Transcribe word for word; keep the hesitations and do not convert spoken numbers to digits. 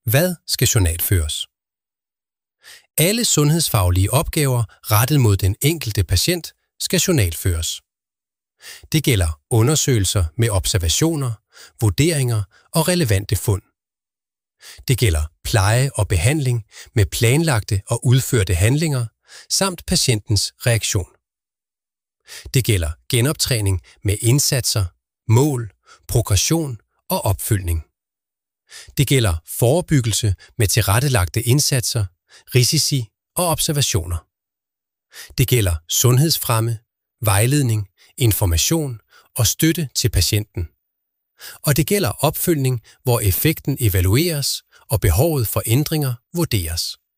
Hvad skal journalføres? Alle sundhedsfaglige opgaver rettet mod den enkelte patient skal journalføres. Det gælder undersøgelser med observationer, vurderinger og relevante fund. Det gælder pleje og behandling med planlagte og udførte handlinger samt patientens reaktion. Det gælder genoptræning med indsatser, mål, progression og opfølgning. Det gælder forebyggelse med tilrettelagte indsatser, risici og observationer. Det gælder sundhedsfremme, vejledning, information og støtte til patienten. Og det gælder opfølgning, hvor effekten evalueres og behovet for ændringer vurderes.